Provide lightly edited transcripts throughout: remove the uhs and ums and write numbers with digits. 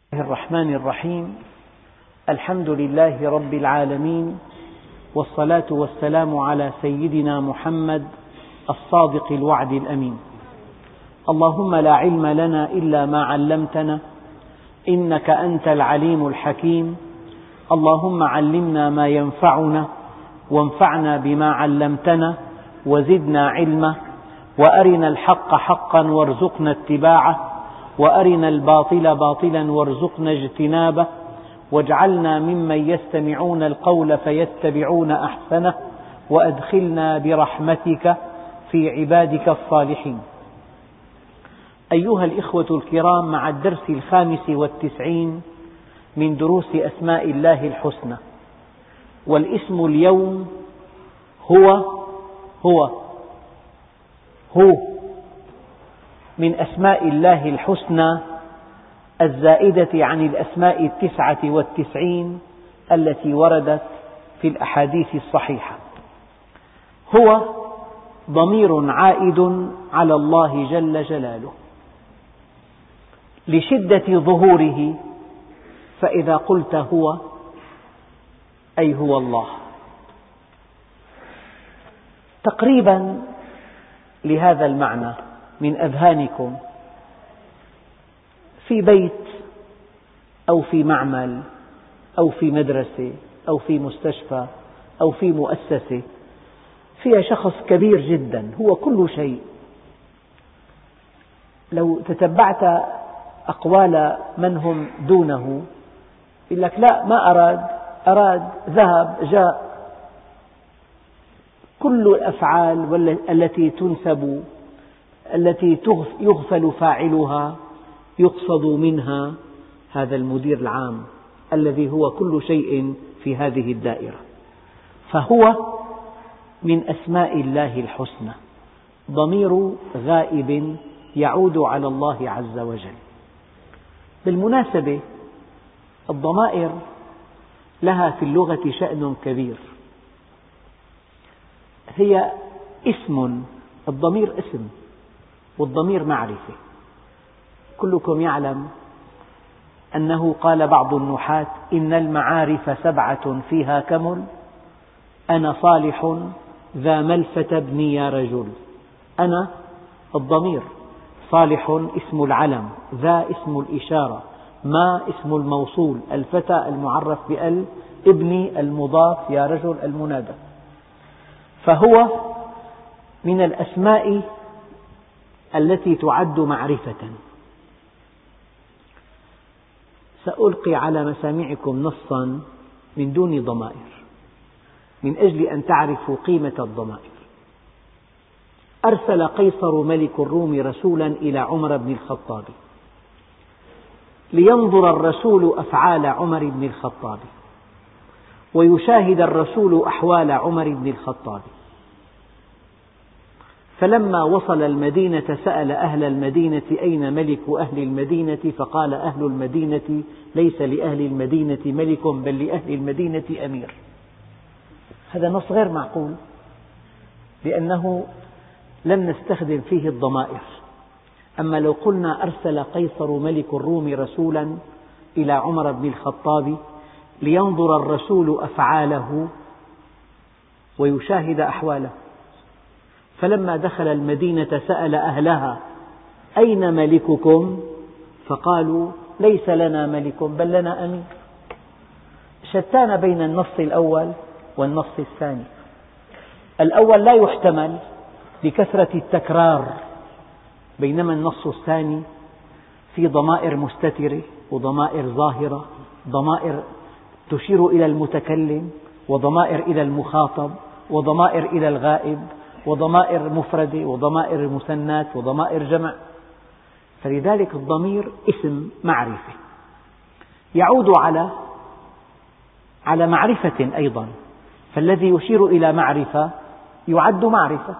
الله الرحمن الرحيم. الحمد لله رب العالمين، والصلاة والسلام على سيدنا محمد الصادق الوعد الأمين. اللهم لا علم لنا إلا ما علمتنا، إنك أنت العليم الحكيم. اللهم علمنا ما ينفعنا، وانفعنا بما علمتنا، وزدنا علما، وأرنا الحق حقا وارزقنا اتباعه، وأرنا الباطل باطلا وارزقنا اجتنابه، واجعلنا ممن يستمعون القول فيتبعون أحسنه، وأدخلنا برحمتك في عبادك الصالحين. أيها الإخوة الكرام، مع الدرس 95 من دروس أسماء الله الحسنى، والاسم اليوم هو من أسماء الله الحسنى الزائدة عن الأسماء 99 التي وردت في الأحاديث الصحيحة. هو ضمير عائد على الله جل جلاله لشدة ظهوره، فإذا قلت هو أي هو الله. تقريبا لهذا المعنى من أذهانكم في بيت أو في معمل أو في مدرسة أو في مستشفى أو في مؤسسة فيها شخص كبير جدا هو كل شيء. لو تتبعت أقوال من هم دونه يقول لك لا، ما أراد ذهب جاء. كل الأفعال التي تنسب، التي يغفل فاعلها، يقصد منها هذا المدير العام الذي هو كل شيء في هذه الدائرة. فهو من أسماء الله الحسنى، ضمير غائب يعود على الله عز وجل. بالمناسبة الضمائر لها في اللغة شأن كبير. هي اسم، الضمير اسم والضمير معرفة. كلكم يعلم أنه قال بعض النحاة: إن المعارف 7 فيها كمل، أنا صالح ذا ملفة ابني يا رجل. أنا الضمير، صالح اسم العلم، ذا اسم الإشارة، ما اسم الموصول، الفتى المعرف بأل، ابني المضاف، يا رجل المنادى. فهو من الأسماء التي تعد معرفة. سألقي على مسامعكم نصا من دون ضمائر من أجل أن تعرفوا قيمة الضمائر. أرسل قيصر ملك الروم رسولا إلى عمر بن الخطاب لينظر الرسول أفعال عمر بن الخطاب، ويشاهد الرسول أحوال عمر بن الخطاب. فلما وصل المدينة سأل أهل المدينة: أين ملك أهل المدينة؟ فقال: أهل المدينة ليس لأهل المدينة ملك، بل لأهل المدينة أمير. هذا نص غير معقول، لأنه لم نستخدم فيه الضمائر. أما لو قلنا: أرسل قيصر ملك الروم رسولا إلى عمر بن الخطاب لينظر الرسول أفعاله ويشاهد أحواله، فلما دخل المدينة سأل أهلها: أين ملككم؟ فقالوا: ليس لنا ملك، بل لنا أمير. شتان بين النص الأول والنص الثاني. الأول لا يحتمل لكثرة التكرار، بينما النص الثاني في ضمائر مستترة وضمائر ظاهرة، ضمائر تشير إلى المتكلم، وضمائر إلى المخاطب، وضمائر إلى الغائب، وضمائر مفردة، وضمائر مثنات، وضمائر جمع. فلذلك الضمير اسم معرفة يعود على معرفة أيضا، فالذي يشير إلى معرفة يعد معرفة.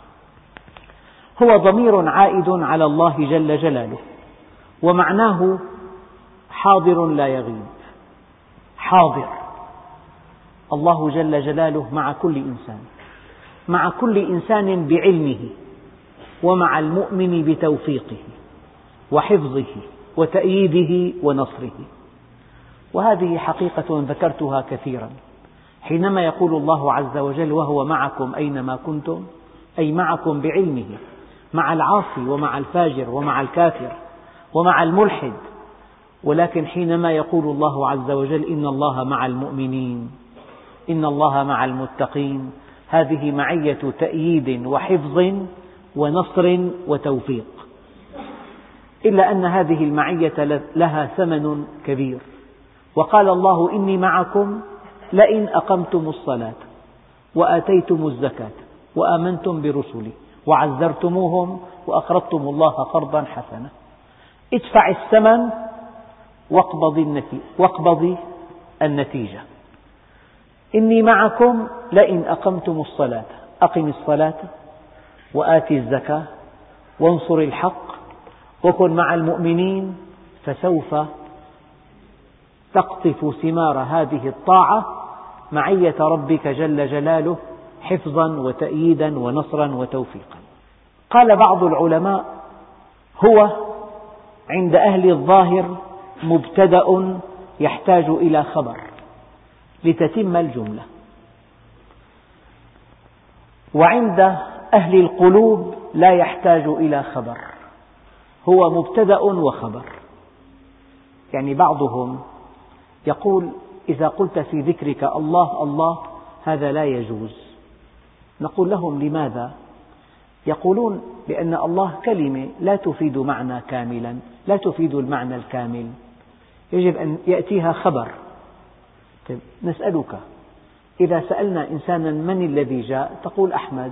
هو ضمير عائد على الله جل جلاله، ومعناه حاضر لا يغيب. حاضر، الله جل جلاله مع كل إنسان، مع كل إنسان بعلمه، ومع المؤمن بتوفيقه وحفظه وتأييده ونصره. وهذه حقيقة ذكرتها كثيرا، حينما يقول الله عز وجل وهو معكم أينما كنتم، أي معكم بعلمه، مع العاصي ومع الفاجر ومع الكافر ومع الملحد. ولكن حينما يقول الله عز وجل إن الله مع المؤمنين، إن الله مع المتقين، هذه معية تأييد وحفظ ونصر وتوفيق. إلا أن هذه المعية لها ثمن كبير. وقال الله إني معكم لئن أقمتم الصلاة وآتيتم الزكاة وآمنتم برسلي وعزرتموهم وأقرضتم الله قرضا حسنا. ادفع الثمن واقبض النتيجة. إني معكم لئن أقمتم الصلاة، أقم الصلاة وآت الزكاة وانصر الحق وكن مع المؤمنين، فسوف تقطف ثمار هذه الطاعة معية ربك جل جلاله حفظا وتأييدا ونصرا وتوفيقا. قال بعض العلماء هو عند أهل الظاهر مبتدأ يحتاج إلى خبر لتتم الجملة، وعند أهل القلوب لا يحتاج إلى خبر، هو مبتدأ وخبر. يعني بعضهم يقول إذا قلت في ذكرك الله الله هذا لا يجوز. نقول لهم لماذا؟ يقولون لأن الله كلمة لا تفيد معنى كاملا، لا تفيد المعنى الكامل، يجب أن يأتيها خبر. طيب نسألك، إذا سألنا إنسانا من الذي جاء تقول أحمد.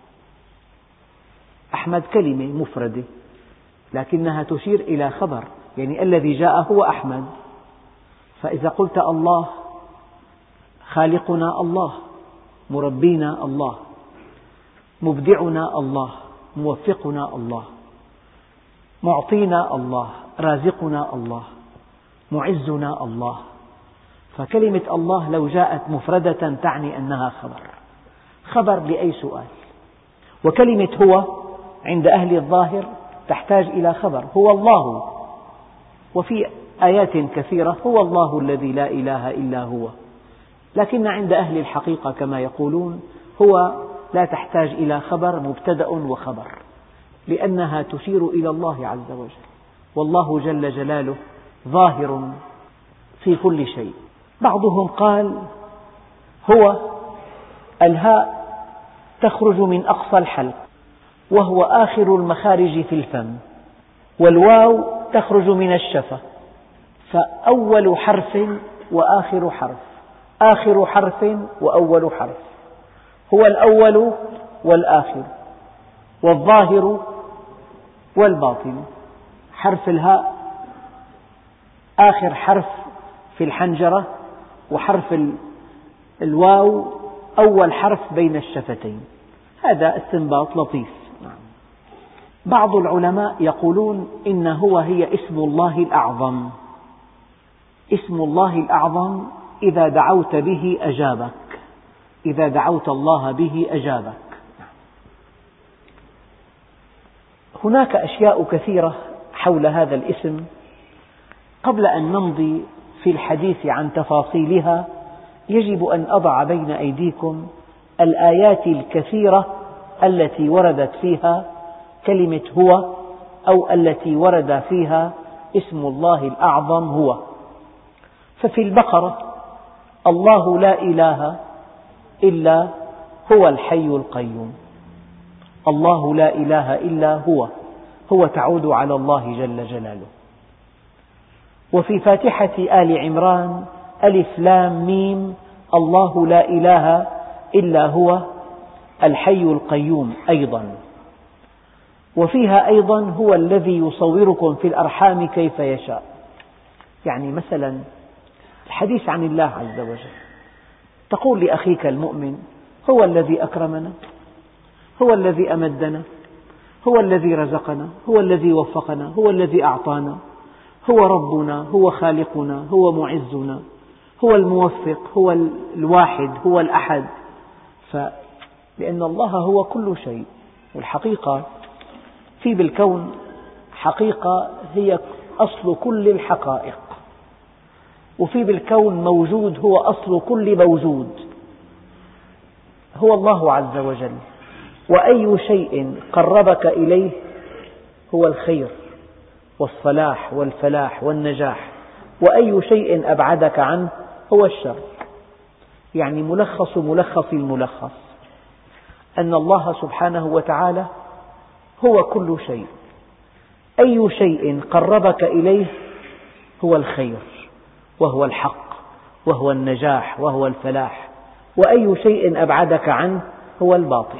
أحمد كلمة مفردة لكنها تشير إلى خبر، يعني الذي جاء هو أحمد. فإذا قلت الله، خالقنا الله، مربينا الله، مبدعنا الله، موفقنا الله، معطينا الله، رازقنا الله، معزنا الله. فكلمة الله لو جاءت مفردة تعني أنها خبر لأي سؤال. وكلمة هو عند أهل الظاهر تحتاج إلى خبر، هو الله، وفي آيات كثيرة هو الله الذي لا إله إلا هو. لكن عند أهل الحقيقة كما يقولون هو لا تحتاج إلى خبر، مبتدأ وخبر، لأنها تشير إلى الله عز وجل، والله جل جلاله ظاهر في كل شيء. بعضهم قال هو الهاء تخرج من أقصى الحلق وهو آخر المخارج في الفم، والواو تخرج من الشفة، فأول حرف وآخر حرف، آخر حرف وأول حرف، هو الأول والآخر والظاهر والباطن. حرف الهاء آخر حرف في الحنجرة، وحرف الواو أول حرف بين الشفتين. هذا استنباط لطيف. بعض العلماء يقولون إن هو هي اسم الله الأعظم. اسم الله الأعظم إذا دعوت به أجابك، إذا دعوت الله به أجابك. هناك أشياء كثيرة حول هذا الاسم. قبل أن نمضي في الحديث عن تفاصيلها يجب أن أضع بين أيديكم الآيات الكثيرة التي وردت فيها كلمة هو، أو التي ورد فيها اسم الله الأعظم هو. ففي البقرة الله لا إله إلا هو الحي القيوم، الله لا إله إلا هو تعود على الله جل جلاله. وفي فاتحة آل عمران ألف لام ميم الله لا إله إلا هو الحي القيوم أيضا. وفيها أيضا هو الذي يصوركم في الأرحام كيف يشاء. يعني مثلا الحديث عن الله عز وجل، تقول لأخيك المؤمن هو الذي أكرمنا، هو الذي أمدنا، هو الذي رزقنا، هو الذي وفقنا، هو الذي أعطانا، هو ربنا، هو خالقنا، هو معزنا، هو الموفق، هو الواحد، هو الأحد. لأن الله هو كل شيء. والحقيقة في بالكون حقيقة هي أصل كل الحقائق، وفي بالكون موجود هو أصل كل موجود، هو الله عز وجل. وأي شيء قربك إليه هو الخير والصلاح والفلاح والنجاح، وأي شيء أبعدك عنه هو الشر. يعني ملخص ملخص الملخص أن الله سبحانه وتعالى هو كل شيء، أي شيء قربك إليه هو الخير وهو الحق وهو النجاح وهو الفلاح، وأي شيء أبعدك عنه هو الباطل.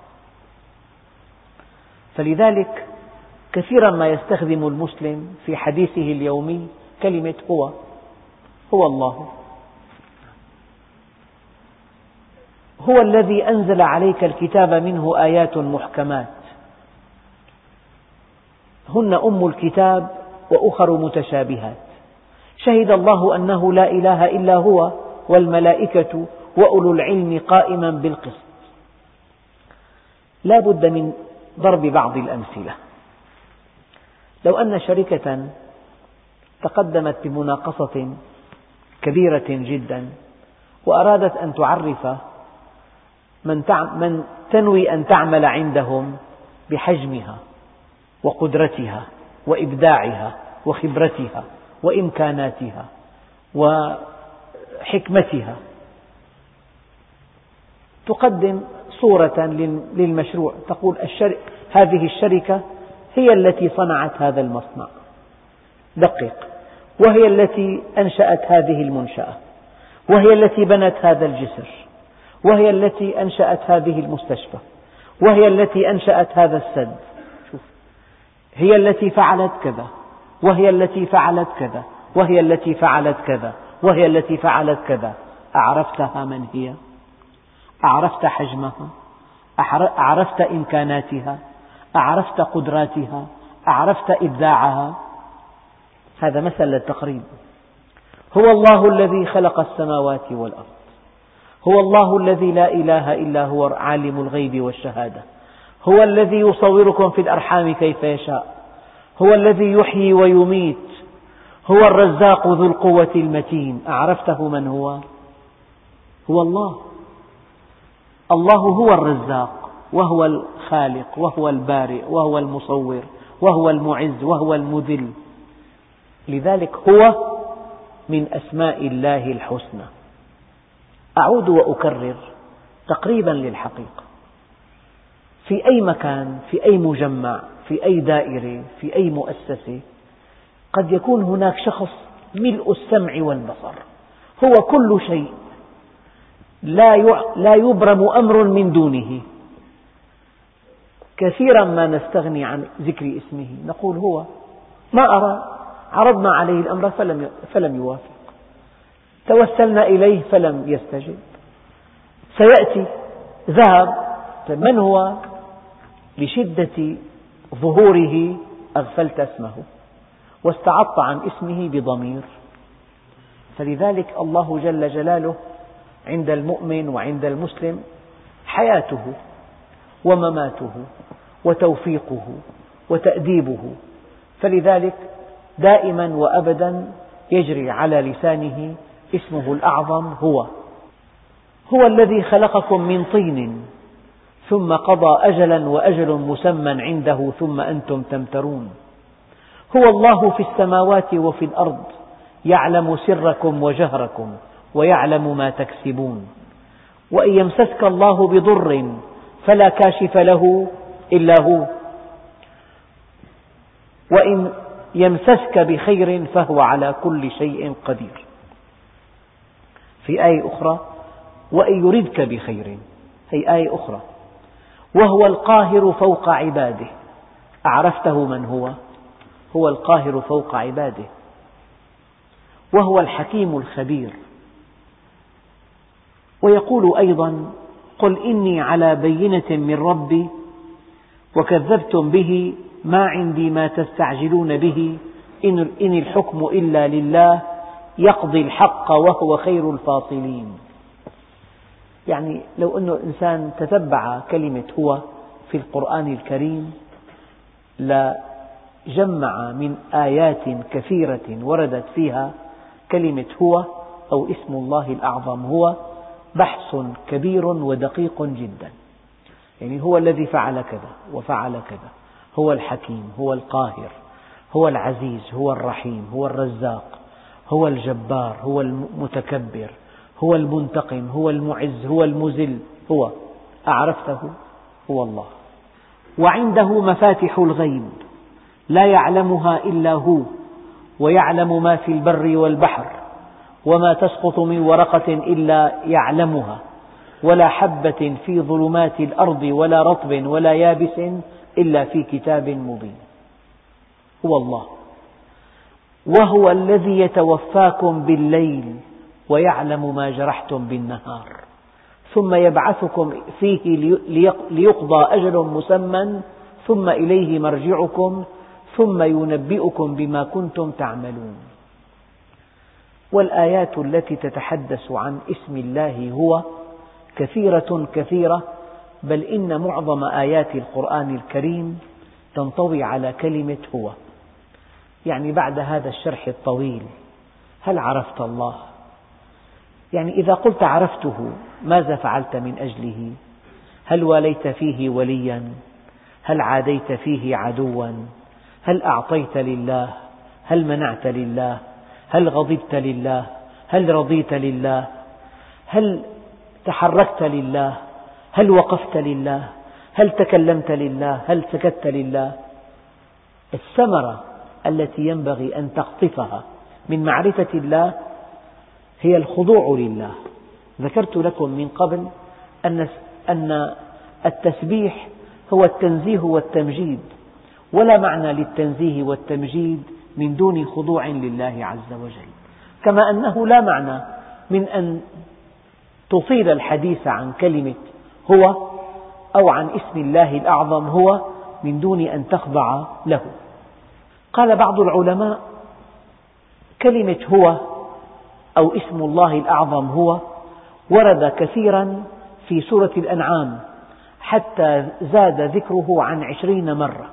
فلذلك كثيرا ما يستخدم المسلم في حديثه اليومي كلمة هو الله. هو الذي أنزل عليك الكتاب منه آيات محكمات هن أم الكتاب وأخر متشابهات، شهد الله أنه لا إله إلا هو والملائكة وأولو العلم قائما بالقسط. لا بد من ضرب بعض الأمثلة. لو أن شركة تقدمت بمناقصة كبيرة جدا وأرادت أن تعرف من تنوي أن تعمل عندهم بحجمها وقدرتها وإبداعها وخبرتها وإمكاناتها وحكمتها، تقدم صورة للمشروع، تقول هذه الشركة هي التي صنعت هذا المصنع، دقق، وهي التي أنشأت هذه المنشأة، وهي التي بنت هذا الجسر، وهي التي أنشأت هذه المستشفى، وهي التي أنشأت هذا السد، شوف، هي التي فعلت كذا، وهي التي فعلت كذا، وهي التي فعلت كذا، وهي التي فعلت كذا. أعرفتها من هي؟ أعرفت حجمها؟ أعرفت إمكاناتها؟ أعرفت قدراتها؟ أعرفت إبداعها؟ هذا مثل للتقريب. هو الله الذي خلق السماوات والأرض، هو الله الذي لا إله إلا هو عالم الغيب والشهادة، هو الذي يصوركم في الأرحام كيف يشاء، هو الذي يحيي ويميت، هو الرزاق ذو القوة المتين. أعرفته من هو؟ هو الله. الله هو الرزاق وهو الخالق وهو البارئ وهو المصور وهو المعز وهو المذل. لذلك هو من أسماء الله الحسنى. أعود وأكرر تقريبا للحقيقة، في أي مكان، في أي مجمع، في أي دائرة، في أي مؤسسة، قد يكون هناك شخص ملء السمع والبصر، هو كل شيء، لا يبرم أمر من دونه. كثيرا ما نستغني عن ذكر اسمه، نقول هو ما أراد، عرضنا عليه الأمر فلم يوافق، توسلنا إليه فلم يستجب، سيأتي، ذهب، من هو؟ لشدة ظهوره أغفلت اسمه واستعضت عن اسمه بضمير. فلذلك الله جل جلاله عند المؤمن وعند المسلم حياته ومماته وتوفيقه وتأديبه، فلذلك دائما وأبدا يجري على لسانه اسمه الأعظم هو الذي خلقكم من طين ثم قضى أجلا وأجل مسمى عنده ثم أنتم تمترون. هو الله في السماوات وفي الأرض يعلم سركم وجهركم ويعلم ما تكسبون. وإن يمسسك الله بضر فلا كاشف له إلا هو، وإن يمسسك بخير فهو على كل شيء قدير. في آية أخرى وإن يردك بخير، هي آية أخرى. وهو القاهر فوق عباده. أعرفته من هو؟ هو القاهر فوق عباده، وهو الحكيم الخبير. ويقول أيضا قل إني على بينة من ربي وكذبتم به ما عندي ما تستعجلون به إن الحكم إلا لله يقضي الحق وهو خير الفاصلين. يعني لو أن إنسان تتبع كلمة هو في القرآن الكريم جمع من آيات كثيرة وردت فيها كلمة هو أو اسم الله الأعظم هو بحث كبير ودقيق جدا. يعني هو الذي فعل كذا وفعل كذا، هو الحكيم، هو القاهر، هو العزيز، هو الرحيم، هو الرزاق، هو الجبار، هو المتكبر، هو المنتقم، هو المعز، هو المذل. هو أعرفته؟ هو الله. وعنده مفاتح الغيب لا يعلمها إلا هو، ويعلم ما في البر والبحر، وما تسقط من ورقة إلا يعلمها، ولا حبة في ظلمات الأرض ولا رطب ولا يابس إلا في كتاب مبين. هو الله. وهو الذي يتوفاكم بالليل ويعلم ما جرحتم بالنهار، ثم يبعثكم فيه ليقضى أجل مسمى، ثم إليه مرجعكم، ثم ينبئكم بما كنتم تعملون. والآيات التي تتحدث عن اسم الله هو كثيرة كثيرة، بل إن معظم آيات القرآن الكريم تنطوي على كلمة هو. يعني بعد هذا الشرح الطويل، هل عرفت الله؟ يعني إذا قلت عرفته، ماذا فعلت من أجله؟ هل واليت فيه وليا؟ هل عاديت فيه عدوا؟ هل أعطيت لله؟ هل منعت لله؟ هل غضبت لله؟ هل رضيت لله؟ هل تحركت لله؟ هل وقفت لله؟ هل تكلمت لله؟ هل سكت لله؟ الثمرة التي ينبغي أن تقطفها من معرفة الله هي الخضوع لله. ذكرت لكم من قبل أن التسبيح هو التنزيه والتمجيد، ولا معنى للتنزيه والتمجيد من دون خضوع لله عز وجل، كما أنه لا معنى من أن تطيل الحديث عن كلمة هو أو عن اسم الله الأعظم هو من دون أن تخضع له. قال بعض العلماء: كلمة هو أو اسم الله الأعظم هو ورد كثيرا في سورة الأنعام، حتى زاد ذكره عن 20 مرة.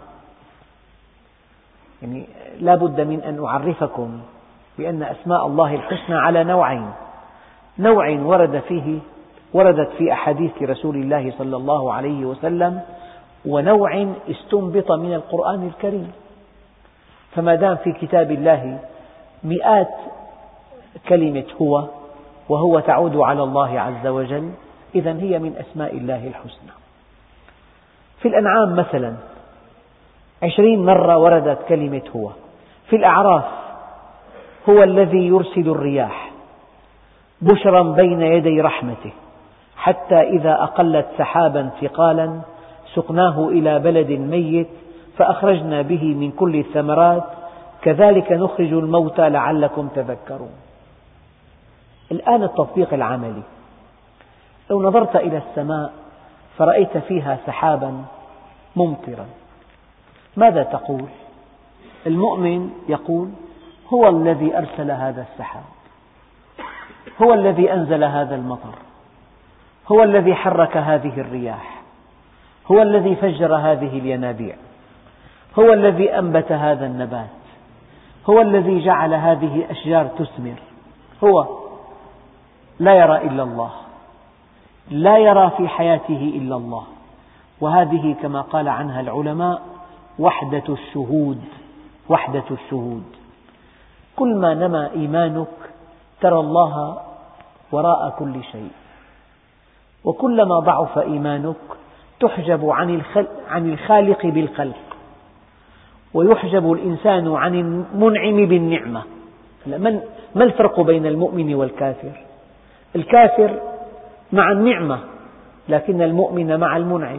يعني لا بد من أن أعرفكم بأن أسماء الله الحسنى على نوعين: نوع وردت في أحاديث رسول الله صلى الله عليه وسلم، ونوع استنبط من القرآن الكريم. فما دام في كتاب الله مئات كلمة هو، وهو تعود على الله عز وجل، إذن هي من أسماء الله الحسنى. في الأنعام مثلا 20 مرة وردت كلمة هو. في الأعراف: هو الذي يرسل الرياح بشرا بين يدي رحمته، حتى إذا أقلت سحابا ثقالا سقناه إلى بلد ميت فأخرجنا به من كل الثمرات كذلك نخرج الموتى لعلكم تذكرون. الآن التطبيق العملي: لو نظرت إلى السماء فرأيت فيها سحابا ممطرا، ماذا تقول؟ المؤمن يقول: هو الذي أرسل هذا السحاب، هو الذي أنزل هذا المطر، هو الذي حرك هذه الرياح، هو الذي فجر هذه الينابيع، هو الذي أنبت هذا النبات، هو الذي جعل هذه الأشجار تثمر. هو لا يرى إلا الله، لا يرى في حياته إلا الله. وهذه كما قال عنها العلماء وحدة الشهود. وحدة الشهود. كل ما نمى إيمانك ترى الله وراء كل شيء، وكلما ضعف إيمانك تحجب عن الخالق بالخلق، ويحجب الإنسان عن المنعم بالنعمة. ما الفرق بين المؤمن والكافر؟ الكافر مع النعمة، لكن المؤمن مع المنعم.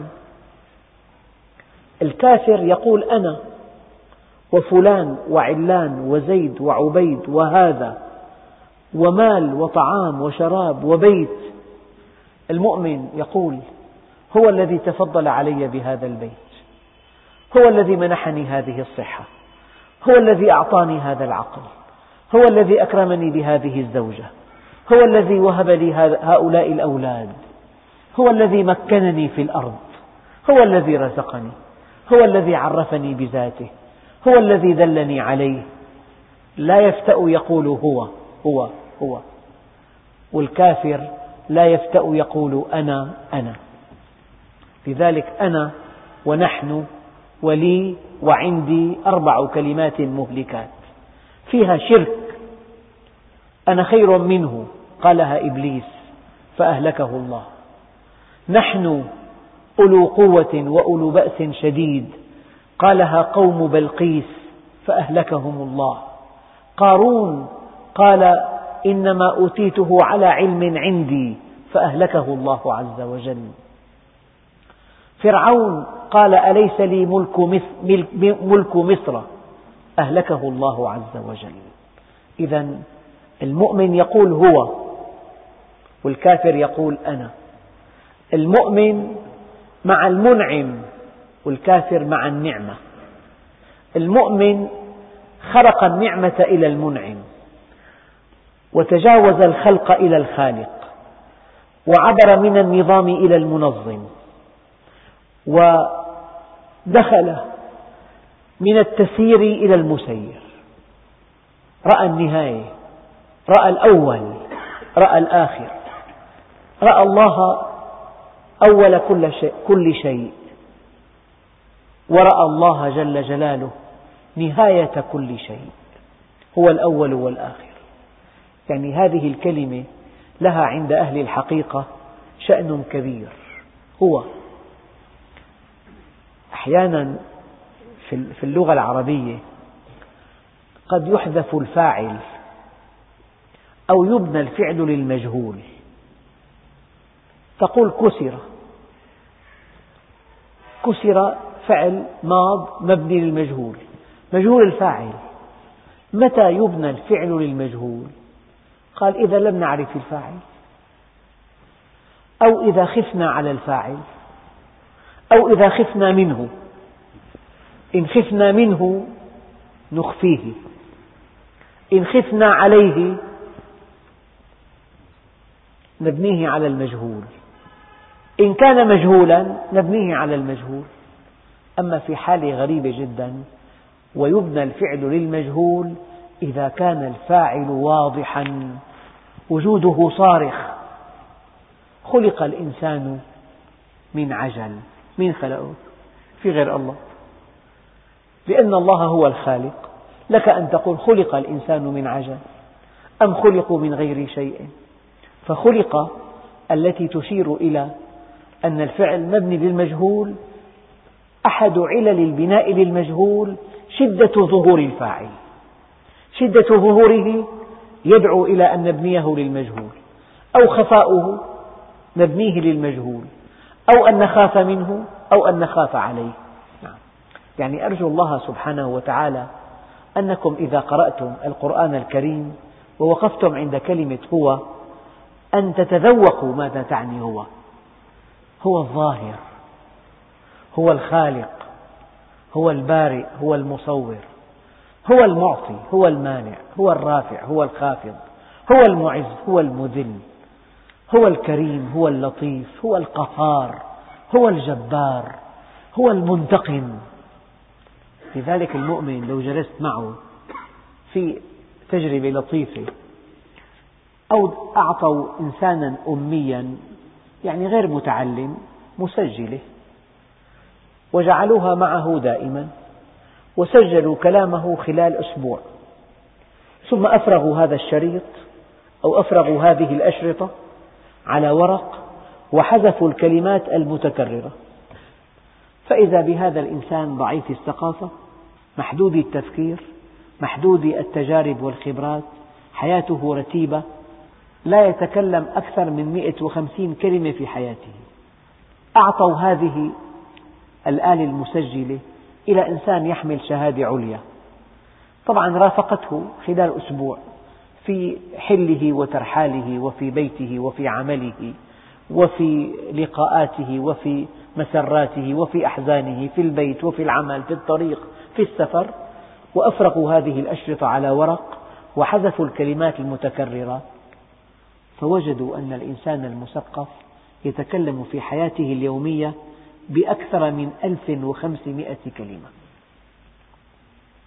الكافر يقول أنا وفلان وعلان وزيد وعبيد وهذا، ومال وطعام وشراب وبيت. المؤمن يقول: هو الذي تفضل علي بهذا البيت، هو الذي منحني هذه الصحة، هو الذي أعطاني هذا العقل، هو الذي أكرمني بهذه الزوجة، هو الذي وهب لي هؤلاء الأولاد، هو الذي مكنني في الأرض، هو الذي رزقني، هو الذي عرفني بذاته، هو الذي دلني عليه، لا يفتأ يقول هو هو هو، والكافر لا يفتأ يقول أنا أنا. لذلك أنا ونحن ولي وعندي 4 كلمات مهلكات فيها شرك. أنا خير منه قالها إبليس فأهلكه الله. نحن أولو قوة وأولو بأس شديد قالها قوم بلقيس فأهلكهم الله. قارون قال إنما أوتيته على علم عندي فأهلكه الله عز وجل. فرعون قال أليس لي ملك مصر أهلكه الله عز وجل. إذا المؤمن يقول هو، والكافر يقول أنا. المؤمن مع المنعم والكافر مع النعمة. المؤمن خرق النعمة إلى المنعم، وتجاوز الخلق إلى الخالق، وعبر من النظام إلى المنظم، ودخل من التسيير إلى المسير. رأى النهاية، رأى الأول، رأى الآخر، رأى الله أول كل شيء، ورأى الله جل جلاله نهاية كل شيء، هو الأول والآخر. يعني هذه الكلمة لها عند أهل الحقيقة شأن كبير. هو أحيانا في اللغة العربية قد يحذف الفاعل أو يبنى الفعل للمجهول. تقول كسر، كسر فعل ماض مبني للمجهول، مجهول الفاعل. متى يبنى الفعل للمجهول؟ قال إذا لم نعرف الفاعل، أو إذا خفنا على الفاعل، أو إذا خفنا منه. إن خفنا منه نخفيه، إن خفنا عليه نبنيه على المجهول، إن كان مجهولا نبنيه على المجهول. أما في حالة غريبة جدا، ويبنى الفعل للمجهول إذا كان الفاعل واضحا وجوده صارخ. خلق الإنسان من عجل، من خلقه؟ في غير الله، لأن الله هو الخالق. لك أن تقول خلق الإنسان من عجل أم خلقوا من غير شيء. فخلق التي تشير إلى أن الفعل مبني للمجهول. أحد علل البناء للمجهول شدة ظهور الفاعل، شدة ظهوره يدعو إلى أن نبنيه للمجهول، أو خفاؤه نبنيه للمجهول، أو أن نخاف منه أو أن نخاف عليه. يعني أرجو الله سبحانه وتعالى أنكم إذا قرأتم القرآن الكريم ووقفتم عند كلمة هو أن تتذوقوا ماذا تعني هو. هو الظاهر، هو الخالق، هو البارئ، هو المصور، هو المعطي، هو المانع، هو الرافع، هو الخافض، هو المعز، هو المذل، هو الكريم، هو اللطيف، هو القهار، هو الجبار، هو المنتقم. لذلك المؤمن لو جلست معه في تجربة لطيفة، أو أعطوا إنسانا أميا يعني غير متعلم مسجلة وجعلوها معه دائما، وسجلوا كلامه خلال أسبوع، ثم أفرغوا هذا الشريط أو أفرغوا هذه الأشرطة على ورق وحذفوا الكلمات المتكررة، فإذا بهذا الإنسان ضعيف الثقافة، محدود التفكير، محدود التجارب والخبرات، حياته رتيبة، لا يتكلم أكثر من 150 كلمة في حياته. أعطوا هذه الآلة المسجلة إلى إنسان يحمل شهادة عليا، طبعا رافقته خلال أسبوع في حله وترحاله وفي بيته وفي عمله وفي لقاءاته وفي مسراته وفي أحزانه، في البيت وفي العمل، في الطريق، في السفر، وأفرغوا هذه الأشرطة على ورق وحذفوا الكلمات المتكررة، فوجدوا أن الإنسان المثقف يتكلم في حياته اليومية بأكثر من 1500 كلمة.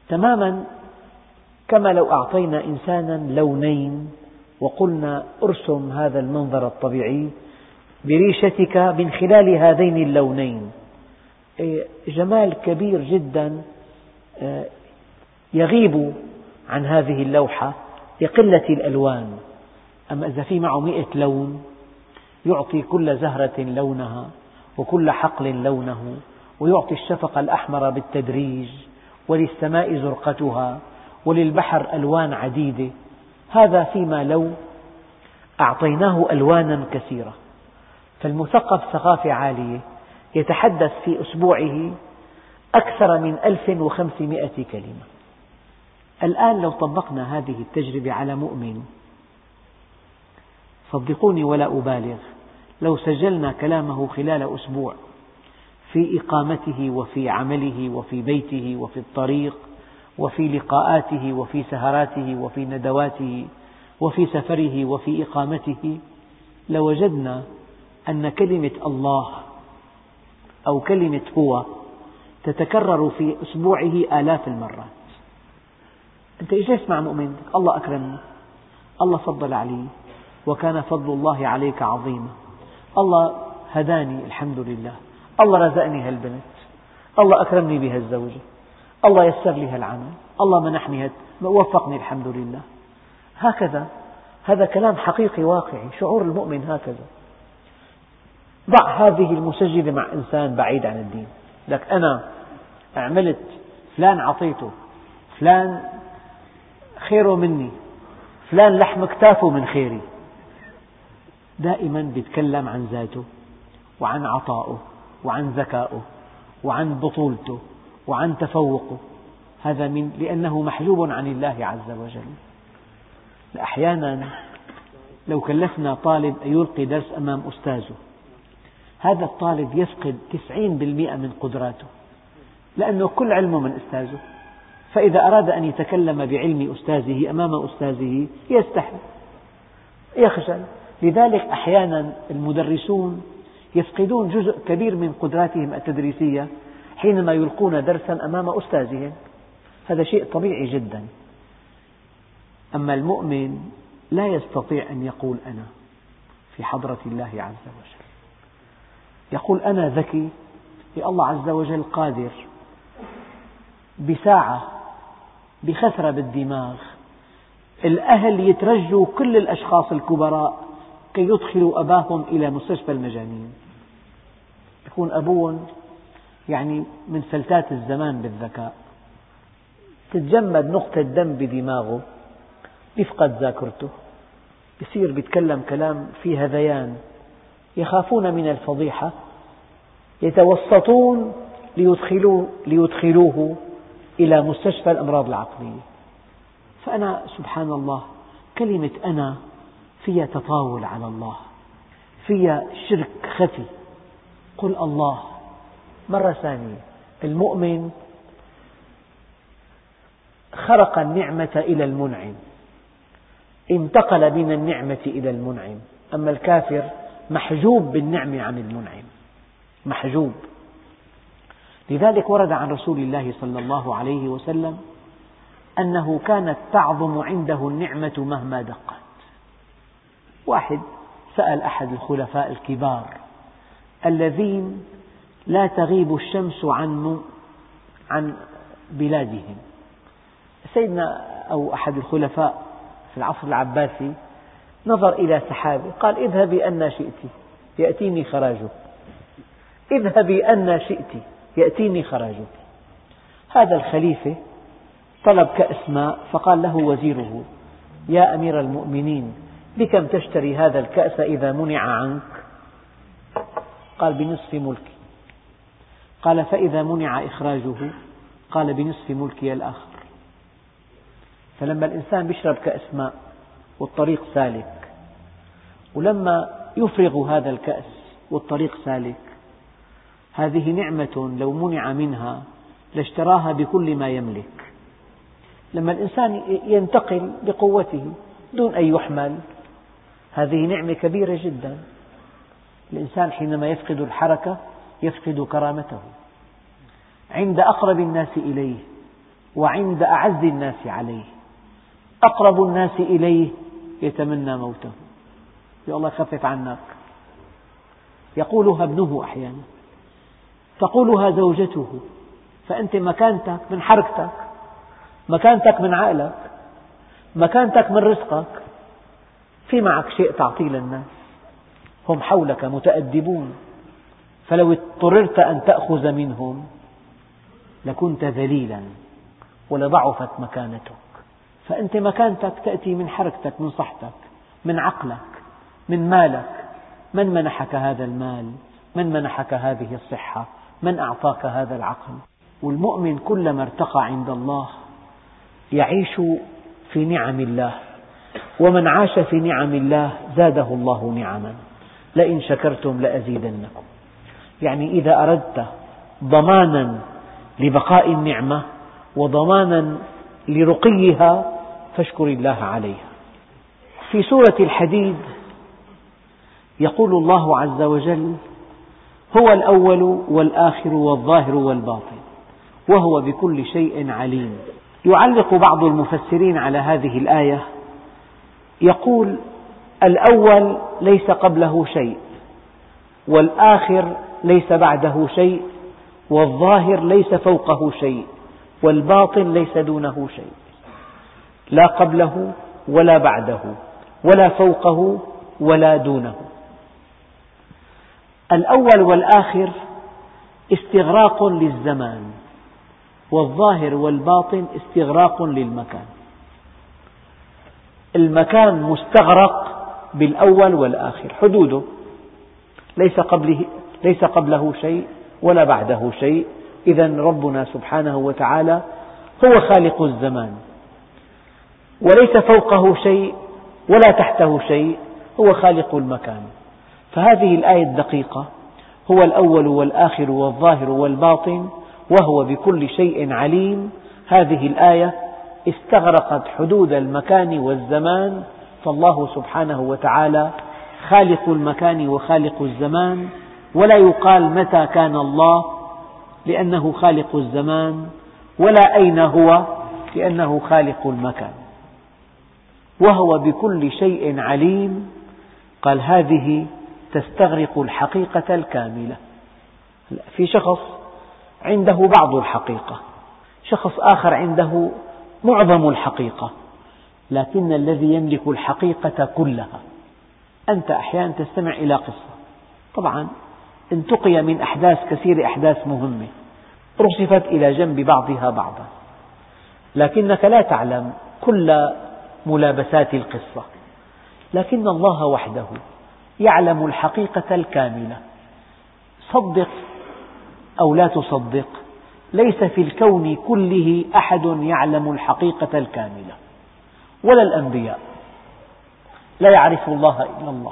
تماما كما لو أعطينا إنسانا لونين وقلنا ارسم هذا المنظر الطبيعي بريشتك من خلال هذين اللونين، جمال كبير جدا يغيب عن هذه اللوحة لقلة الألوان. أما إذا في معه 100 لون يعطي كل زهرة لونها وكل حقل لونه، ويعطي الشفق الأحمر بالتدريج، وللسماء زرقتها، وللبحر ألوان عديدة. هذا فيما لو أعطيناه ألوانا كثيرة. فالمثقف ثقافة عالية يتحدث في أسبوعه أكثر من 1500 كلمة. الآن لو طبقنا هذه التجربة على مؤمن، صدقوني ولا أبالغ، لو سجلنا كلامه خلال أسبوع في إقامته وفي عمله وفي بيته وفي الطريق وفي لقاءاته وفي سهراته وفي ندواته وفي سفره وفي إقامته، لوجدنا أن كلمة الله أو كلمة هو تتكرر في أسبوعه آلاف المرات. أنت جلست مع مؤمن، الله أكرمني، الله فضل علي، وكان فضل الله عليك عظيما، الله هداني الحمد لله، الله رزقني هالبنت، الله أكرمني بهالزوجة، الله يسر لي هالعمل، الله منحني وفقني الحمد لله. هكذا، هذا كلام حقيقي واقعي، شعور المؤمن هكذا. ضع هذه المسجلة مع إنسان بعيد عن الدين، لك أنا عملت، فلان عطيته، فلان خيره مني، فلان لحم كتافه من خيري. دائما يتكلم عن ذاته وعن عطائه وعن ذكائه وعن بطولته وعن تفوقه. هذا لأنه محجوب عن الله عز وجل. أحيانا لو كلفنا طالب أن يلقي درس أمام أستاذه، هذا الطالب يفقد 90% من قدراته، لأنه كل علمه من أستاذه، فإذا أراد أن يتكلم بعلم أستاذه أمام أستاذه يستحي، يخجل. لذلك أحيانا المدرسون يفقدون جزء كبير من قدراتهم التدريسية حينما يلقون درسا أمام أستاذهم، هذا شيء طبيعي جدا. أما المؤمن لا يستطيع أن يقول أنا في حضرة الله عز وجل، يقول أنا ذكي، الله عز وجل قادر بساعة بخثرة بالدماغ الأهل يترجوا كل الأشخاص الكبراء كي يدخلوا أباهم إلى مستشفى المجانين. يكون أبوهم يعني من فلتات الزمان بالذكاء، تتجمد نقطة دم بدماغه، يفقد ذاكرته، يصير يتكلم كلام فيه هذيان، يخافون من الفضيحة، يتوسطون ليدخلوه إلى مستشفى الأمراض العقلية. فأنا سبحان الله كلمة أنا فيها تطاول على الله، فيها شرك خفي. قل الله مرة ثانية. المؤمن خرق النعمة إلى المنعم، انتقل من النعمة إلى المنعم. أما الكافر محجوب بالنعمة عن المنعم، محجوب. لذلك ورد عن رسول الله صلى الله عليه وسلم أنه كانت تعظم عنده النعمة مهما دقت. واحد سأل أحد الخلفاء الكبار الذين لا تغيب الشمس عن بلادهم، سيدنا أو أحد الخلفاء في العصر العباسي نظر إلى سحابة قال اذهبي أن شئت يأتيني خراجك، اذهبي أن شئت يأتيني خراجك. هذا الخليفة طلب كأس ماء، فقال له وزيره يا أمير المؤمنين بكم تشتري هذا الكأس إذا منع عنك؟ قال بنصف ملكي. قال فإذا منع إخراجه؟ قال بنصف ملكي الآخر. فلما الإنسان يشرب كأس ماء والطريق سالك، ولما يفرغ هذا الكأس والطريق سالك، هذه نعمة لو منع منها لاشتراها بكل ما يملك. لما الإنسان ينتقل بقوته دون أن يحمل، هذه نعمة كبيرة جدا. الإنسان حينما يفقد الحركة يفقد كرامته عند أقرب الناس إليه، وعند أعز الناس عليه، أقرب الناس إليه يتمنى موته، يا الله خفف عنك. يقولها ابنه أحيانا، تقولها زوجته، فأنت مكانتك من حركتك، مكانتك من عقلك، مكانتك من رزقك، في معك شيء تعطيه للناس، هم حولك متأدبون، فلو اضطررت أن تأخذ منهم لكنت ذليلا ولضعفت مكانتك. فأنت مكانتك تأتي من حركتك، من صحتك، من عقلك، من مالك. من منحك هذا المال؟ من منحك هذه الصحة؟ من أعطاك هذا العقل؟ والمؤمن كلما ارتقى عند الله يعيش في نعم الله، ومن عاش في نعم الله زاده الله نعما، لئن شكرتم لأزيدنكم. يعني إذا أردت ضمانا لبقاء النعمة وضمانا لرقيها فاشكر الله عليها. في سورة الحديد يقول الله عز وجل: هو الأول والآخر والظاهر والباطن وهو بكل شيء عليم. يعلق بعض المفسرين على هذه الآية يقول: الأول ليس قبله شيء، والآخر ليس بعده شيء، والظاهر ليس فوقه شيء، والباطن ليس دونه شيء، لا قبله ولا بعده ولا فوقه ولا دونه. الأول والآخر استغراق للزمان، والظاهر والباطن استغراق للمكان. المكان مستغرق بالأول والآخر، حدوده ليس قبله شيء ولا بعده شيء. إذن ربنا سبحانه وتعالى هو خالق الزمان، وليس فوقه شيء ولا تحته شيء، هو خالق المكان. فهذه الآية الدقيقة: هو الأول والآخر والظاهر والباطن وهو بكل شيء عليم، هذه الآية استغرقت حدود المكان والزمان، فالله سبحانه وتعالى خالق المكان وخالق الزمان، ولا يقال متى كان الله لأنه خالق الزمان، ولا أين هو لأنه خالق المكان. وهو بكل شيء عليم، قال هذه تستغرق الحقيقة الكاملة. في شخص عنده بعض الحقيقة، شخص آخر عنده معظم الحقيقة، لكن الذي يملك الحقيقة كلها. أنت أحيانا تستمع إلى قصة، طبعا انتقي من أحداث كثيرة، أحداث مهمة رصفت إلى جنب بعضها بعضا، لكنك لا تعلم كل ملابسات القصة، لكن الله وحده يعلم الحقيقة الكاملة. صدق أو لا تصدق، ليس في الكون كله أحد يعلم الحقيقة الكاملة، ولا الأنبياء، لا يعرف الله إلا الله.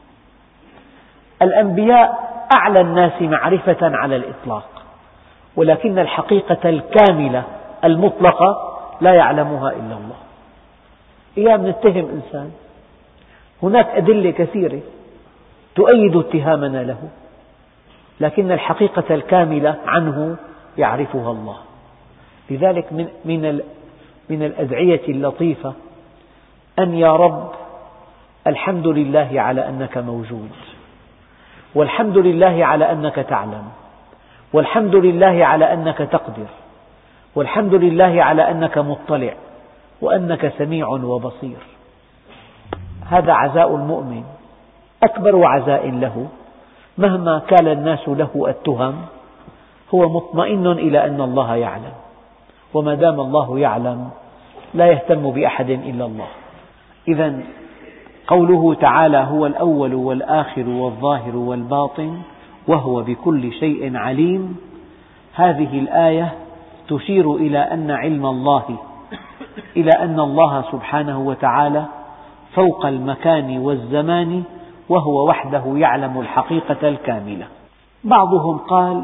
الأنبياء أعلى الناس معرفة على الإطلاق، ولكن الحقيقة الكاملة المطلقة لا يعلمها إلا الله. أيام نتهم إنسان، هناك أدلة كثيرة تؤيد اتهامنا له، لكن الحقيقة الكاملة عنه يعرفها الله. لذلك من الأدعية اللطيفة أن يا رب الحمد لله على أنك موجود، والحمد لله على أنك تعلم، والحمد لله على أنك تقدر، والحمد لله على أنك مطلع، وأنك سميع وبصير. هذا عزاء المؤمن، أكبر عزاء له. مهما كان الناس له التهم هو مطمئن إلى أن الله يعلم، وما دام الله يعلم لا يهتم بأحد إلا الله. إذن قوله تعالى: هو الأول والآخر والظاهر والباطن وهو بكل شيء عليم، هذه الآية تشير إلى أن علم الله، إلى أن الله سبحانه وتعالى فوق المكان والزمان، وهو وحده يعلم الحقيقة الكاملة. بعضهم قال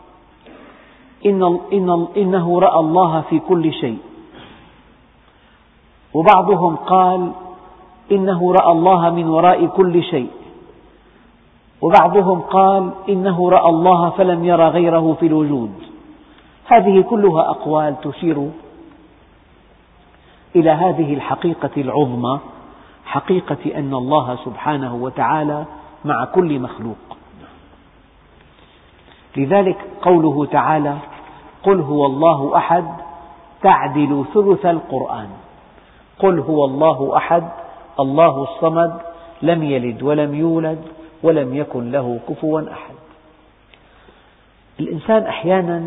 إنه رأى الله في كل شيء، وبعضهم قال إنه رأى الله من وراء كل شيء، وبعضهم قال إنه رأى الله فلم يرى غيره في الوجود. هذه كلها أقوال تشير إلى هذه الحقيقة العظمى، حقيقة أن الله سبحانه وتعالى مع كل مخلوق. لذلك قوله تعالى: قل هو الله أحد تعدل ثلث القرآن. قل هو الله أحد الله الصمد لم يلد ولم يولد ولم يكن له كفوا أحد. الإنسان أحيانا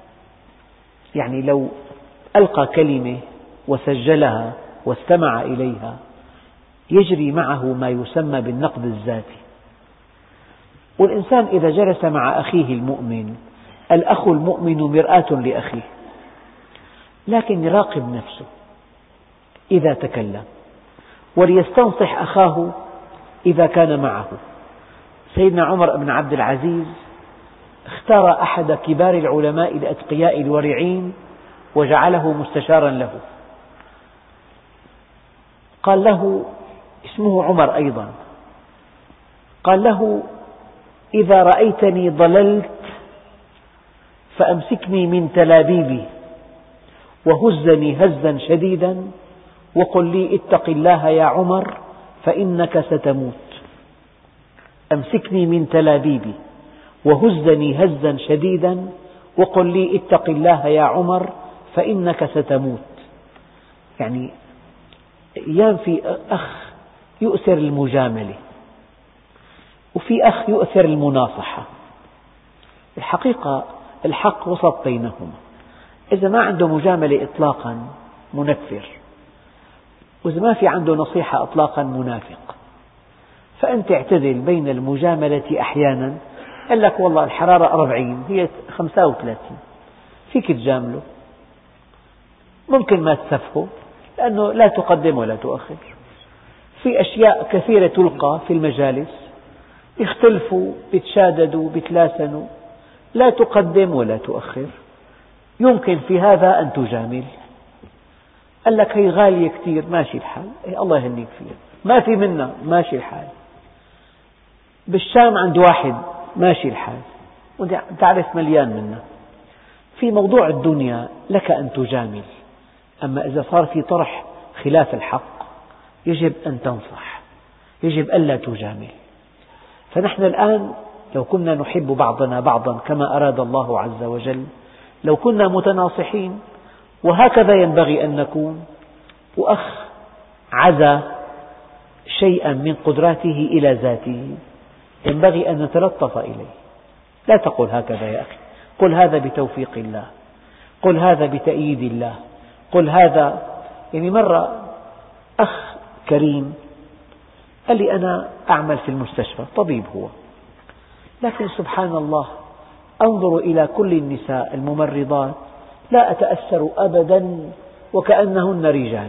لو ألقى كلمة وسجلها واستمع إليها يجري معه ما يسمى بالنقد الذاتي. والإنسان إذا جلس مع أخيه المؤمن، الأخ المؤمن مرآة لأخيه، لكن يراقب نفسه إذا تكلم، وليستنصح أخاه إذا كان معه. سيدنا عمر بن عبد العزيز اختار أحد كبار العلماء الأتقياء الورعين وجعله مستشارا له. قال له، اسمه عمر أيضا، قال له: إذا رأيتني ضللت فأمسكني من تلابيبي وهزني هزا شديدا وقل لي اتق الله يا عمر فإنك ستموت. أمسكني من تلابيبي وهزني هزا شديدا وقل لي اتق الله يا عمر فإنك ستموت. أيام في أخ يؤثر المجاملة، وفي أخ يؤثر المناصحة. الحقيقة الحق وسط بينهما. إذا ما عنده مجاملة إطلاقا منفر، وإذا ما في عنده نصيحة إطلاقا منافق. فأنت اعتدل بين المجاملة أحيانا. قال لك والله الحرارة 40 هي 35، فيك تجامله، ممكن ما تسفه لأنه لا تقدم ولا تؤخر. في أشياء كثيرة تلقى في المجالس، يختلفوا يتشاددوا يتلاسنوا، لا تقدم ولا تؤخر. يمكن في هذا أن تجامل. قال لك هي غالية كثير، ماشي الحال، الله يهنيك فيها، ما في منها، ماشي الحال. بالشام عند واحد، ماشي الحال، تعرف مليان منها. في موضوع الدنيا لك أن تجامل، أما إذا صار في طرح خلاف الحق يجب أن تنصح، يجب ألا تجامل. فنحن الآن لو كنا نحب بعضنا بعضا كما أراد الله عز وجل، لو كنا متناصحين، وهكذا ينبغي أن نكون. وأخ عزى شيئا من قدراته إلى ذاته ينبغي أن نتلطف إليه. لا تقل هكذا يا أخي، قل هذا بتوفيق الله، قل هذا بتأييد الله، قل هذا. مرة أخ كريم قال لي: أنا أعمل في المستشفى، طبيب هو، لكن سبحان الله أنظر إلى كل النساء الممرضات لا أتأثر أبدا وكأنهن رجال.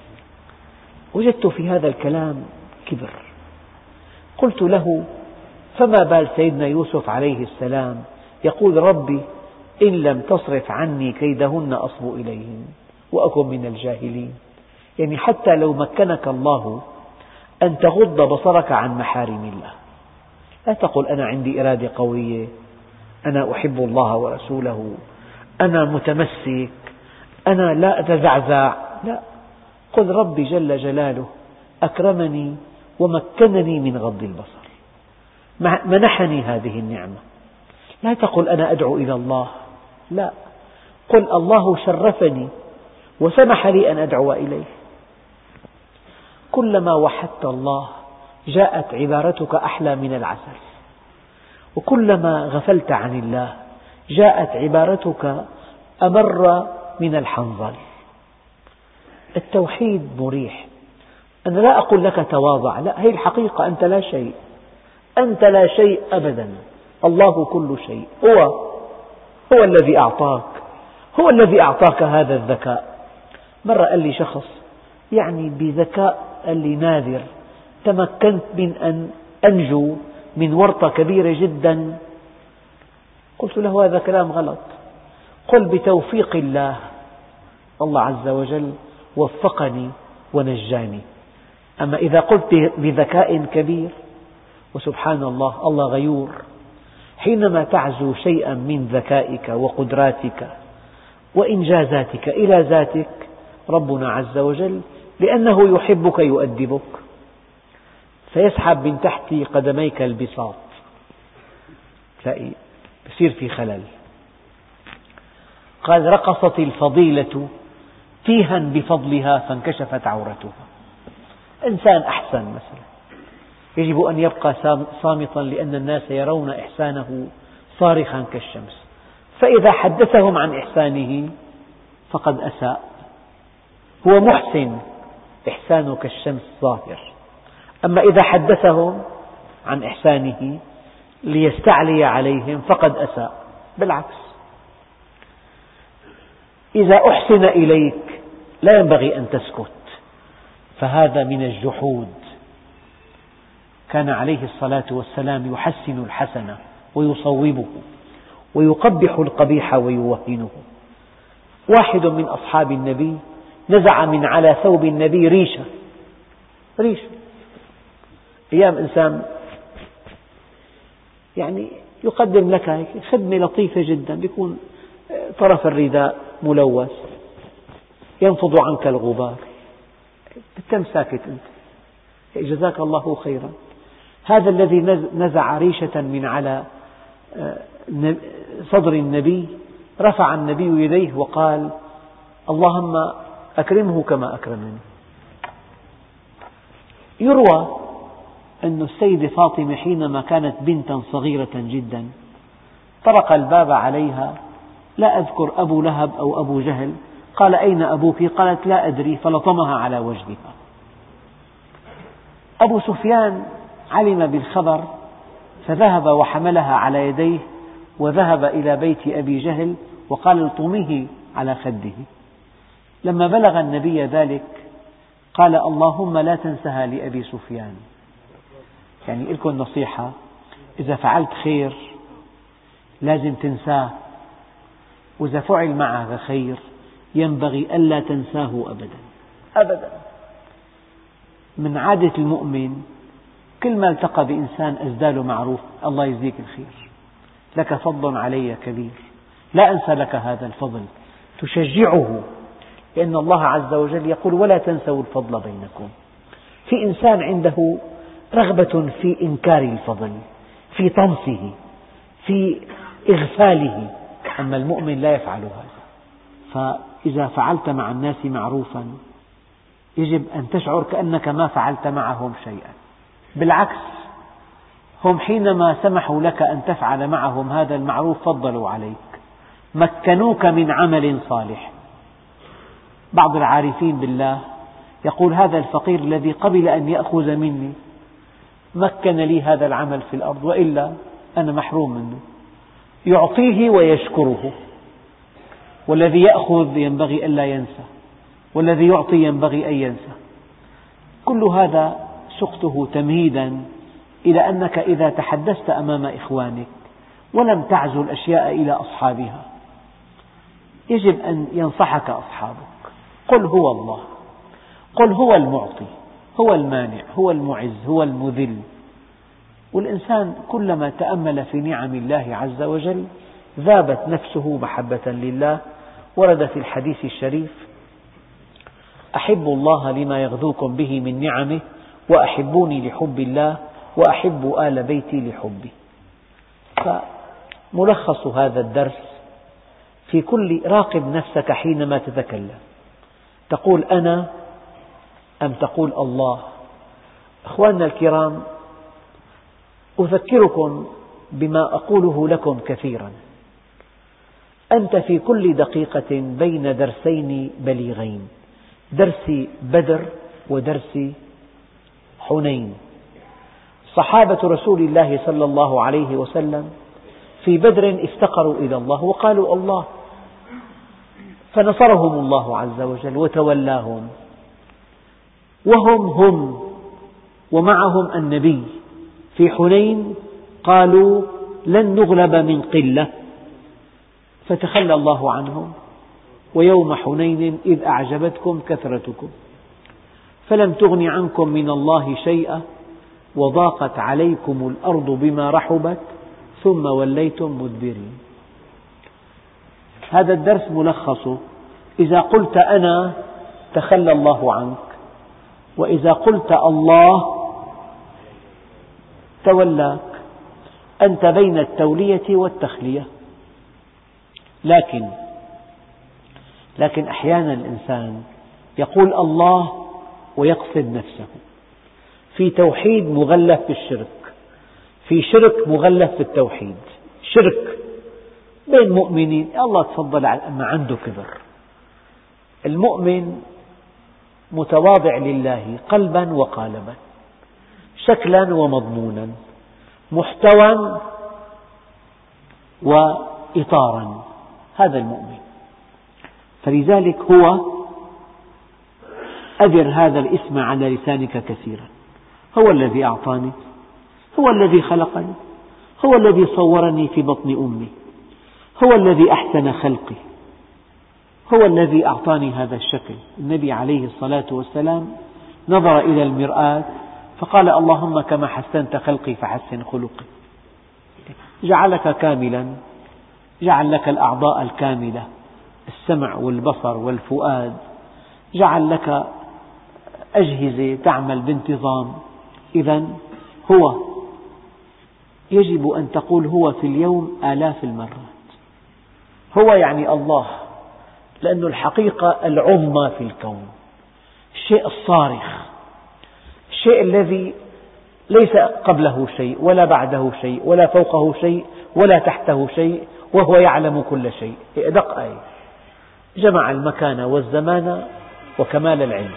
وجدت في هذا الكلام كبر. قلت له: فما بال سيدنا يوسف عليه السلام يقول: ربي إن لم تصرف عني كيدهن أصب إليهن وأكن من الجاهلين. حتى لو مكنك الله أن تغض بصرك عن محارم الله، لا تقل أنا عندي إرادة قوية، أنا أحب الله ورسوله، أنا متمسك، أنا لا أتزعزع. لا، قل ربي جل جلاله أكرمني ومكنني من غض البصر، منحني هذه النعمة. لا تقل أنا أدعو إلى الله، لا، قل الله شرفني وسمح لي أن أدعو إليه. كلما وحدت الله جاءت عبارتك أحلى من العسل، وكلما غفلت عن الله جاءت عبارتك أمر من الحنظل. التوحيد مريح. أنا لا أقول لك تواضع، لا، هي الحقيقة، أنت لا شيء، أنت لا شيء أبدا، الله كل شيء. هو الذي أعطاك، هو الذي أعطاك هذا الذكاء. مرة قال لي شخص بذكاء، قال لي نادر، تمكنت من أن أنجو من ورطة كبيرة جدا. قلت له: هذا كلام غلط. قل بتوفيق الله، الله عز وجل وفقني ونجاني. أما إذا قلت بذكاء كبير، وسبحان الله، الله غيور. حينما تعزو شيئا من ذكائك وقدراتك وإنجازاتك إلى ذاتك، ربنا عز وجل لأنه يحبك يؤدبك، فيسحب من تحت قدميك البساط، تلاقي يصير في خلل. قال رقصت الفضيلة تيها بفضلها فانكشفت عورتها. إنسان أحسن مثلا يجب أن يبقى صامتا لأن الناس يرون إحسانه صارخا كالشمس، فإذا حدثهم عن إحسانه فقد أساء. هو محسن، إحسانه كالشمس ظاهر، أما إذا حدثهم عن إحسانه ليستعلي عليهم فقد أساء. بالعكس، إذا أحسن إليك لا ينبغي أن تسكت، فهذا من الجحود. كان عليه الصلاة والسلام يحسن الحسن ويصوبه ويقبح القبيح ويوهنه. واحد من أصحاب النبي نزع من على ثوب النبي ريشة. أيام إنسان يعني يقدم لك خدمة لطيفة جدا، يكون طرف الرداء ملوث ينفض عنك الغبار، بتتم ساكت أنت، جزاك الله خيرا. هذا الذي نزع ريشة من على صدر النبي رفع النبي يديه وقال اللهم أكرمه كما أكرمني. يروى أن السيدة فاطمة حينما كانت بنتا صغيرة جدا طرق الباب عليها، لا أذكر أبو لهب أو أبو جهل، قال أين أبوك؟ قالت لا أدري، فلطمها على وجهها. أبو سفيان علم بالخبر فذهب وحملها على يديه وذهب إلى بيت أبي جهل وقال الطميه على خده. لما بلغ النبي ذلك قال اللهم لا تنسها لأبي سفيان. يعني لكم نصيحة، إذا فعلت خير لازم تنساه، وإذا فعل معك خير ينبغي ألا تنساه أبدا. من عادة المؤمن كل ما التقى بإنسان أسدى له معروف الله يجزيك الخير، لك فضل علي كبير، لا أنسى لك هذا الفضل، تشجعه، لأن الله عز وجل يقول ولا تنسوا الفضل بينكم. في إنسان عنده رغبة في إنكار الفضل، في طمسه، في إغفاله، أما المؤمن لا يفعل هذا. فإذا فعلت مع الناس معروفا يجب أن تشعر كأنك ما فعلت معهم شيئا، بالعكس هم حينما سمحوا لك أن تفعل معهم هذا المعروف فضلوا عليك، مكنوك من عمل صالح. بعض العارفين بالله يقول هذا الفقير الذي قبل أن يأخذ مني مكن لي هذا العمل في الأرض، وإلا أنا محروم منه. يعطيه ويشكره، والذي يأخذ ينبغي ألا ينسى، والذي يعطي ينبغي أن ينسى. كل هذا سقته تمهيدا إلى أنك إذا تحدثت أمام إخوانك ولم تعزو الأشياء إلى أصحابها يجب أن ينصحك أصحابك. قل هو الله، قل هو المعطي، هو المانع، هو المعز، هو المذل. والإنسان كلما تأمل في نعم الله عز وجل ذابت نفسه محبة لله. ورد في الحديث الشريف أحبوا الله لما يغذوكم به من نعمه، وأحبوني لحب الله، وأحبوا آل بيتي لحبي. فملخص هذا الدرس في كل راقب نفسك حينما تتكلم، تقول أنا أم تقول الله؟ أخواننا الكرام، أذكركم بما أقوله لكم كثيرا، أنت في كل دقيقة بين درسين بليغين، درس بدر ودرس حنين. صحابة رسول الله صلى الله عليه وسلم في بدر افتقروا إلى الله وقالوا الله، فنصرهم الله عز وجل وتولاهم، وهم ومعهم النبي. في حنين قالوا لن نغلب من قلة، فتخلى الله عنهم. ويوم حنين إذ أعجبتكم كثرتكم فلم تغن عنكم من الله شيئا وضاقت عليكم الأرض بما رحبت ثم وليتم مدبرين. هذا الدرس ملخصه إذا قلت أنا تخلى الله عنك، وإذا قلت الله تولاك. أنت بين التولية والتخلية. لكن أحيانا الإنسان يقول الله ويقصد نفسه، في توحيد مغلف بالشرك، في شرك مغلف بالتوحيد. شرك بين مؤمنين، الله تفضل على ما عنده كبر. المؤمن متواضع لله قلبا وقالبا، شكلا ومضمونا، محتوى وإطارا، هذا المؤمن. فلذلك هو أدر هذا الاسم على لسانك كثيرا. هو الذي أعطاني، هو الذي خلقني، هو الذي صورني في بطن أمي، هو الذي أحسن خلقي، هو الذي أعطاني هذا الشكل. النبي عليه الصلاة والسلام نظر إلى المرآة فقال: اللهم كما حسنت خلقي فحسن خلقي. جعلك كاملا، جعل لك الأعضاء الكاملة، السمع والبصر والفؤاد، جعل لك أجهزة تعمل بانتظام. إذن هو يجب أن تقول هو في اليوم آلاف المرات. هو يعني الله، لأن الحقيقة العظمى في الكون، الشيء الصارخ، الشيء الذي ليس قبله شيء ولا بعده شيء ولا فوقه شيء ولا تحته شيء، وهو يعلم كل شيء. أدق آية جمع المكان والزمان وكمال العلم.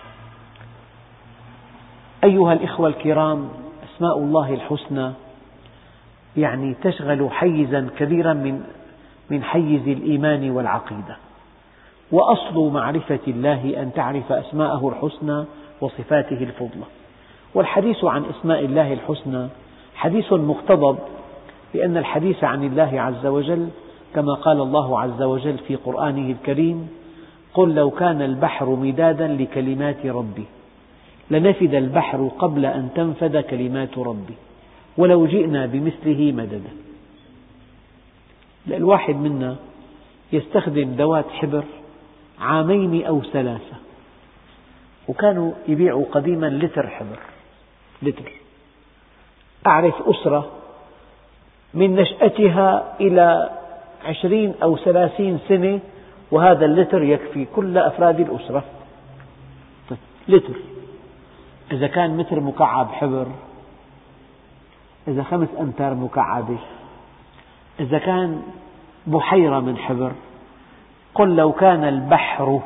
أيها الإخوة الكرام، أسماء الله الحسنى يعني تشغل حيزا كبيرا من حيز الإيمان والعقيدة. وأصل معرفة الله أن تعرف أسماءه الحسنى وصفاته الفضلى. والحديث عن أسماء الله الحسنى حديث مقتضب، لأن الحديث عن الله عز وجل كما قال الله عز وجل في قرآنه الكريم: قل لو كان البحر مدادا لكلمات ربي لنفد البحر قبل أن تنفد كلمات ربي ولو جئنا بمثله مددا. الواحد منا يستخدم ذوات حبر 2 أو 3، وكانوا يبيعوا قديما لتر حبر، لتر. أعرف أسرة من نشأتها إلى 20 أو 30 سنة وهذا اللتر يكفي كل أفراد الأسرة. لتر. إذا كان متر مكعب حبر، إذا 5 أمتار مكعبة، إذا كان بحيرة من حبر. قل لو كان البحر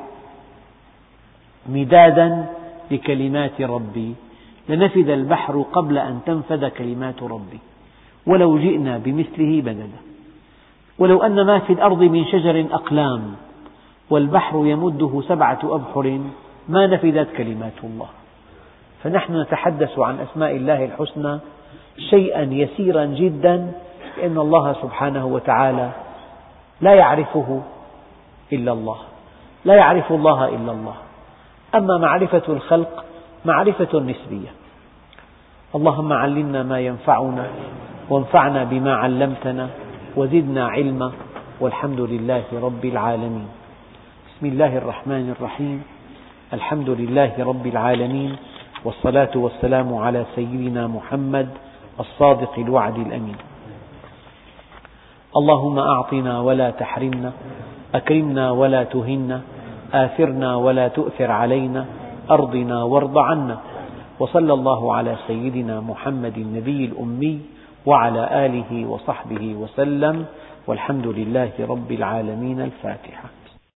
مدادا لكلمات ربي لنفد البحر قبل أن تنفد كلمات ربي ولو جئنا بمثله مددا. ولو أن ما في الأرض من شجر أقلام والبحر يمده 7 أبحر ما نفدت كلمات الله. فنحن نتحدث عن أسماء الله الحسنى شيئا يسيرا جدا، لأن الله سبحانه وتعالى لا يعرفه إلا الله، لا يعرف الله إلا الله. أما معرفة الخلق معرفة نسبية. اللهم علمنا ما ينفعنا وانفعنا بما علمتنا وزدنا علما، والحمد لله رب العالمين. بسم الله الرحمن الرحيم. الحمد لله رب العالمين، والصلاة والسلام على سيدنا محمد الصادق الوعد الأمين. اللهم أعطنا ولا تحرمنا، أكرمنا ولا تهنا، آثرنا ولا تؤثر علينا، أرضنا وارض عنا. وصلى الله على سيدنا محمد النبي الأمي وعلى آله وصحبه وسلم، والحمد لله رب العالمين. الفاتحة.